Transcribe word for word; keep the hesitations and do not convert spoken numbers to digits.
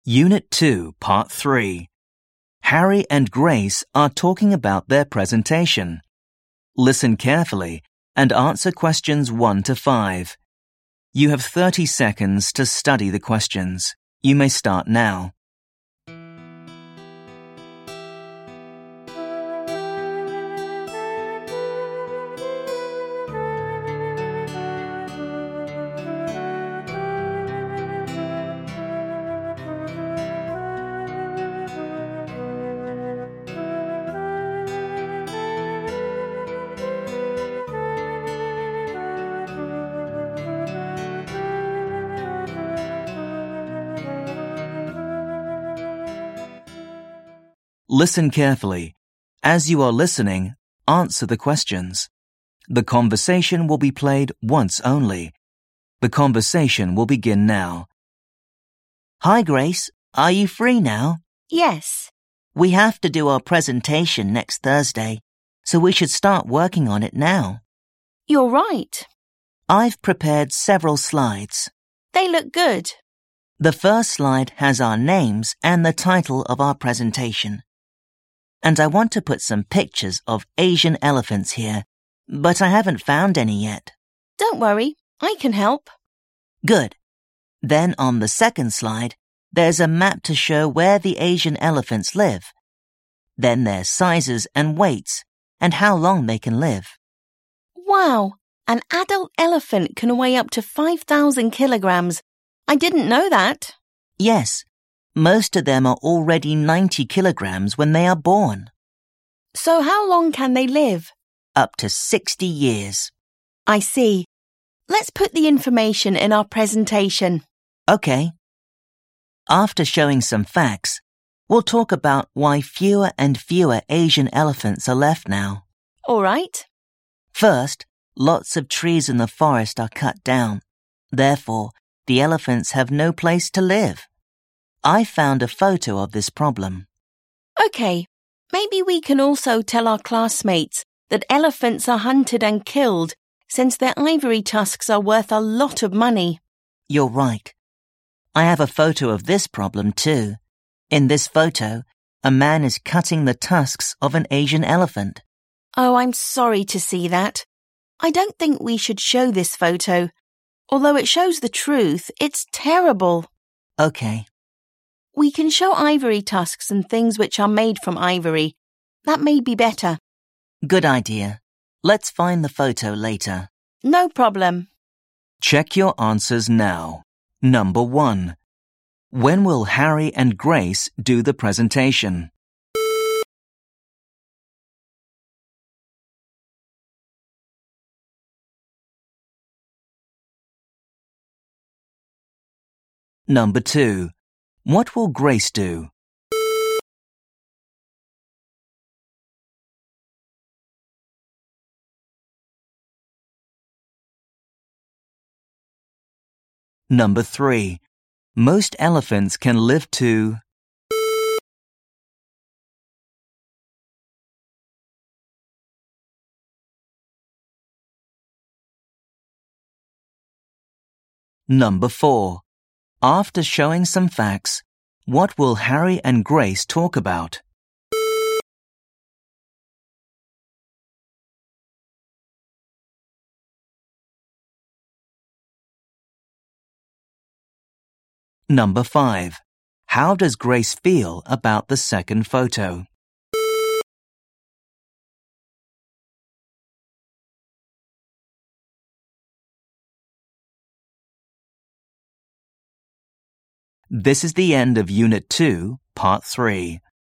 Unit two, Part three. Harry and Grace are talking about their presentation. Listen carefully and answer questions one to five. You have thirty seconds to study the questions. You may start now. Listen carefully. As you are listening, answer the questions. The conversation will be played once only. The conversation will begin now. Hi, Grace. Are you free now? Yes. We have to do our presentation next Thursday, so we should start working on it now. You're right. I've prepared several slides. They look good. The first slide has our names and the title of our presentation. And I want to put some pictures of Asian elephants here, but I haven't found any yet. Don't worry, I can help. Good. Then on the second slide, there's a map to show where the Asian elephants live. Then there's sizes and weights, and how long they can live. Wow, an adult elephant can weigh up to five thousand kilograms. I didn't know that. Yes. Most of them are already ninety kilograms when they are born. So how long can they live? Up to sixty years. I see. Let's put the information in our presentation. Okay. After showing some facts, we'll talk about why fewer and fewer Asian elephants are left now. All right. First, lots of trees in the forest are cut down. Therefore, the elephants have no place to live. I found a photo of this problem. Okay, maybe we can also tell our classmates that elephants are hunted and killed since their ivory tusks are worth a lot of money. You're right. I have a photo of this problem too. In this photo, a man is cutting the tusks of an Asian elephant. Oh, I'm sorry to see that. I don't think we should show this photo. Although it shows the truth, it's terrible. Okay. We can show ivory tusks and things which are made from ivory. That may be better. Good idea. Let's find the photo later. No problem. Check your answers now. Number one. When will Harry and Grace do the presentation? Number two. What will Grace do? Number three. Most elephants can live to... Number four. After showing some facts, what will Harry and Grace talk about? Number five. How does Grace feel about the second photo? This is the end of Unit two, Part three.